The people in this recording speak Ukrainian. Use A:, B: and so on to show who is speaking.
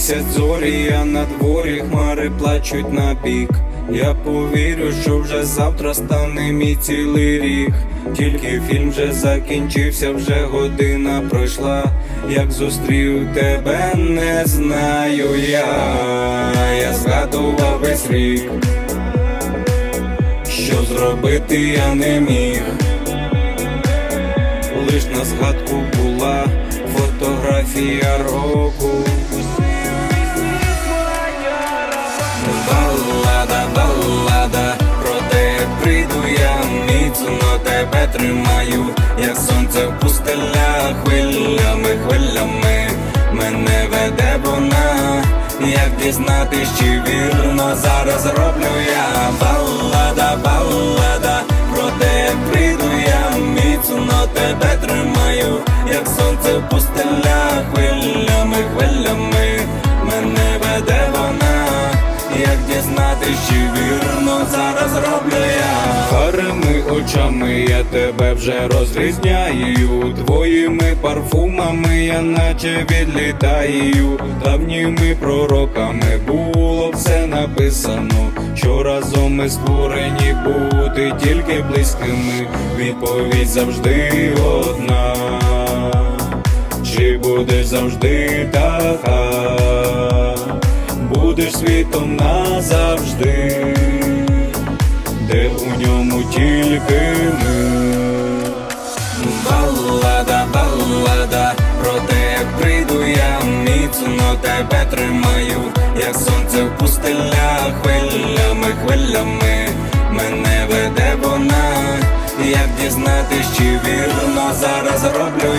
A: місяць зорі, а на дворі хмари плачуть на бік. Я повірю, що вже завтра стане мій цілий рік. Тільки фільм вже закінчився, вже година пройшла. Як зустрів тебе, не знаю я згадував весь рік. Що зробити я не міг. Лиш на згадку була фотографія року. Балада, проте прийду я, міцно тебе тримаю, як сонце в пустелях, хвилями мене веде вона. Як дізнатись, чи вірно зараз роблю я. Балада, проте прийду я, міцно тебе тримаю, як сонце в пустелях, хвилями мене веде вона. Як дізнатись, чи вірно зараз роблю я. Гарними очами я тебе вже розрізняю, твоїми парфумами я наче відлітаю. Давніми пророками було все написано, що разом ми створені бути тільки близькими. Відповідь завжди одна, чи будеш завжди така? Будеш світом назавжди, де у ньому тільки ми. Балада, проте прийду я, міцно тебе тримаю, як сонце в пустелях, хвилями мене веде вона. Як дізнатись, чи вірно зараз роблю